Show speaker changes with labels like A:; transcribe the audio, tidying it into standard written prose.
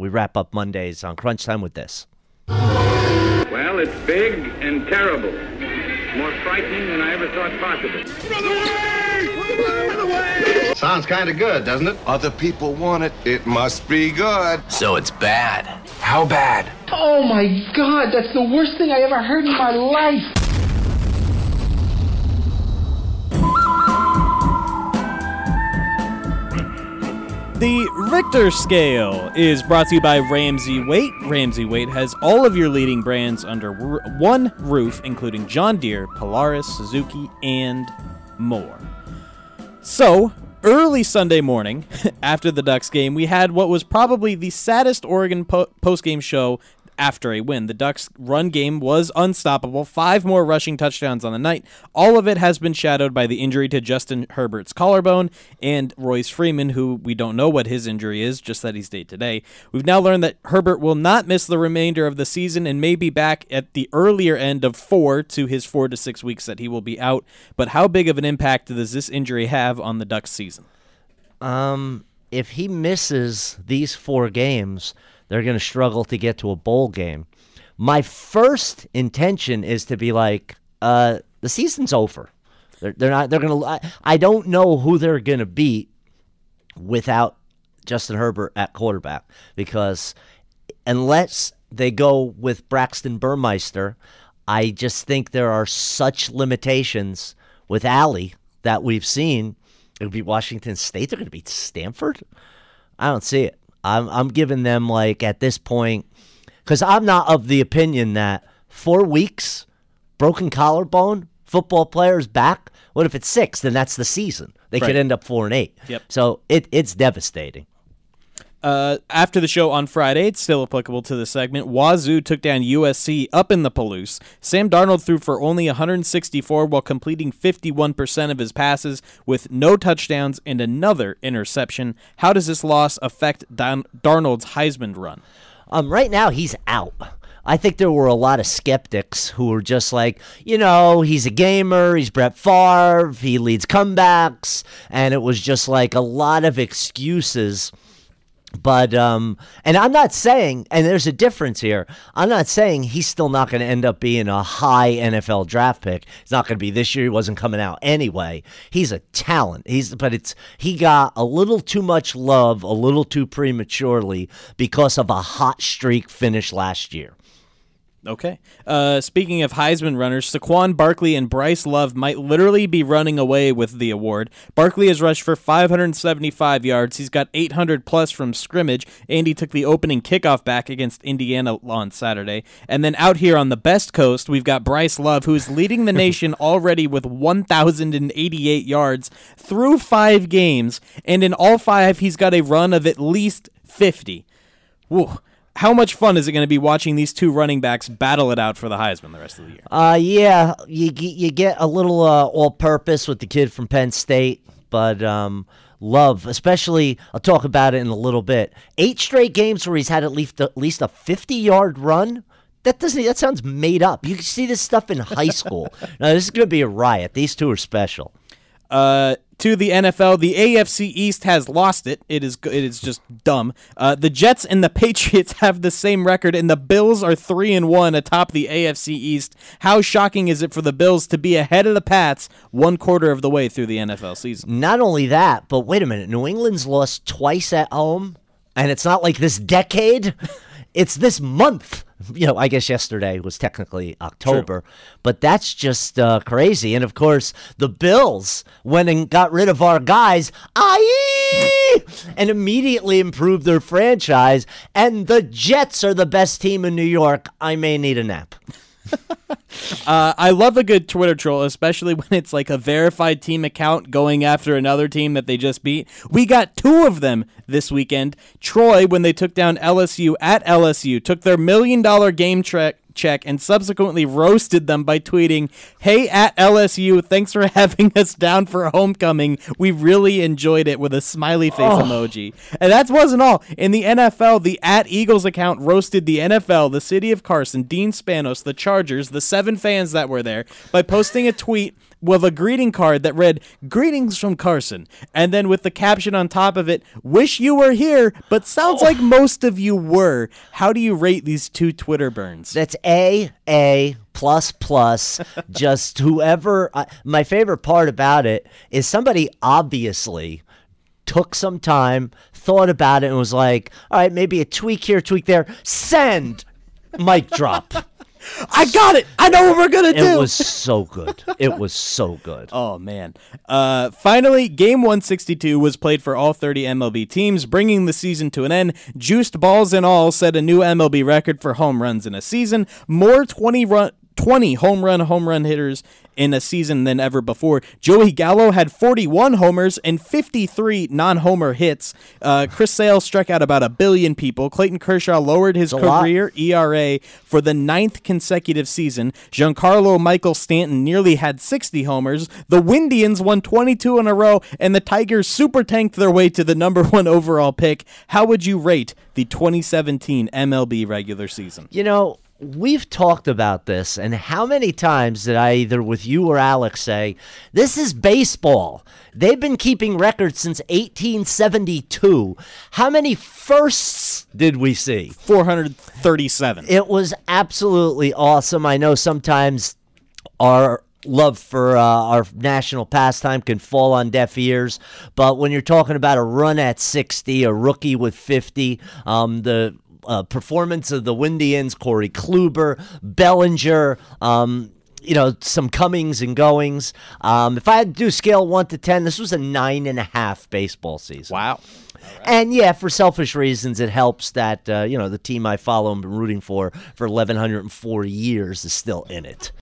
A: We wrap up Mondays on Crunch Time with this.
B: Well, it's big and terrible. More frightening than I ever thought possible.
C: Sounds kind of good, doesn't it?
D: Other people want it. It must be good.
E: So it's bad. How bad?
F: Oh my God, that's the worst thing I ever heard in my life.
G: The Richter Scale is brought to you by Ramsey Weight. Ramsey Weight has all of your leading brands under one roof, including John Deere, Polaris, Suzuki, and more. So, early Sunday morning, after the Ducks game, we had what was probably the saddest Oregon post-game show after a win. The Ducks' run game was unstoppable. 5 more rushing touchdowns on the night. All of it has been shadowed by the injury to Justin Herbert's collarbone and Royce Freeman, who we don't know what his injury is, just that he's day-to-day. We've now learned that Herbert will not miss the remainder of the season and may be back at the earlier end of 4 to his 4 to 6 weeks that he will be out. But how big of an impact does this injury have on the Ducks' season?
A: If he misses these 4 games, they're going to struggle to get to a bowl game. My first intention is to be like, the season's over. They're not. They're going to. I don't know who they're going to beat without Justin Herbert at quarterback, because unless they go with Braxton Burmeister, I just think there are such limitations with Allie that we've seen. It would be Washington State. They're going to beat Stanford. I don't see it. I'm giving them, like, at this point, because I'm not of the opinion that 4 weeks, broken collarbone, football players back. What if it's 6? Then that's the season. They could end up 4-8.
G: Yep.
A: So it's devastating.
G: After the show on Friday, it's still applicable to the segment. Wazoo took down USC up in the Palouse. Sam Darnold threw for only 164 while completing 51% of his passes with no touchdowns and another interception. How does this loss affect Darnold's Heisman run?
A: Right now, he's out. I think there were a lot of skeptics who were just like, he's a gamer, he's Brett Favre, he leads comebacks, and it was just like a lot of excuses. But, and I'm not saying, and there's a difference here, I'm not saying he's still not going to end up being a high NFL draft pick. It's not going to be this year. He wasn't coming out anyway. He's a talent. He got a little too much love a little too prematurely because of a hot streak finish last year.
G: Okay. Speaking of Heisman runners, Saquon Barkley and Bryce Love might literally be running away with the award. Barkley has rushed for 575 yards. He's got 800 plus from scrimmage, and he took the opening kickoff back against Indiana on Saturday. And then out here on the Best Coast, we've got Bryce Love, who's leading the nation already with 1,088 yards through 5 games, and in all 5, he's got a run of at least 50. Woo. How much fun is it going to be watching these 2 running backs battle it out for the Heisman the rest of the year?
A: Yeah, you get a little all-purpose with the kid from Penn State, but Love, especially, I'll talk about it in a little bit. 8 straight games where he's had at least a 50-yard run. That sounds made up. You can see this stuff in high school. Now, this is going to be a riot. These 2 are special.
G: To the NFL, the AFC East has lost it. It is just dumb. The Jets and the Patriots have the same record, and the Bills are 3-1 atop the AFC East. How shocking is it for the Bills to be ahead of the Pats 1/4 of the way through the NFL season?
A: Not only that, but wait a minute. New England's lost twice at home, and it's not like this decade. It's this month. I guess yesterday was technically October, True. But that's just crazy. And, of course, the Bills went and got rid of our guys, and immediately improved their franchise. And the Jets are the best team in New York. I may need a nap.
G: I love a good Twitter troll, especially when it's like a verified team account going after another team that they just beat. We got 2 of them this weekend. Troy, when they took down LSU at LSU, took their $1 million game check and subsequently roasted them by tweeting, "Hey, at LSU, thanks for having us down for homecoming. We really enjoyed it," with a smiley face emoji. And that wasn't all. In the NFL, the at Eagles account roasted the NFL, the city of Carson, Dean Spanos, the Chargers, the 7 fans that were there, by posting a tweet with a greeting card that read, "Greetings from Carson," and then with the caption on top of it, "Wish you were here, but sounds like most of you were." How do you rate these two Twitter burns?
A: That's A plus plus. Just whoever. My favorite part about it is somebody obviously took some time, thought about it, and was like, all right, maybe a tweak here, tweak there. Send. Mic drop.
G: I got it. I know what we're going to do.
A: It was so good. It was so good.
G: Oh, man. Finally, Game 162 was played for all 30 MLB teams, bringing the season to an end. Juiced balls and all set a new MLB record for home runs in a season. More 20 home run hitters in a season than ever before. Joey Gallo had 41 homers and 53 non-homer hits. Chris Sale struck out about 1 billion people. Clayton Kershaw lowered his career ERA for the 9th consecutive season. Giancarlo Michael Stanton nearly had 60 homers. The Windians won 22 in a row, and the Tigers super tanked their way to the number 1 overall pick. How would you rate the 2017 MLB regular season?
A: You know, we've talked about this, and how many times did I, either with you or Alex, say, this is baseball. They've been keeping records since 1872. How many firsts did we see?
G: 437.
A: It was absolutely awesome. I know sometimes our love for our national pastime can fall on deaf ears, but when you're talking about a run at 60, a rookie with 50, the performance of the Windians, Corey Kluber, Bellinger, some comings and goings. If I had to do scale 1 to 10, this was a 9.5 baseball season.
G: Wow.
A: And yeah, for selfish reasons, it helps that, the team I follow and been rooting for 1,104 years is still in it.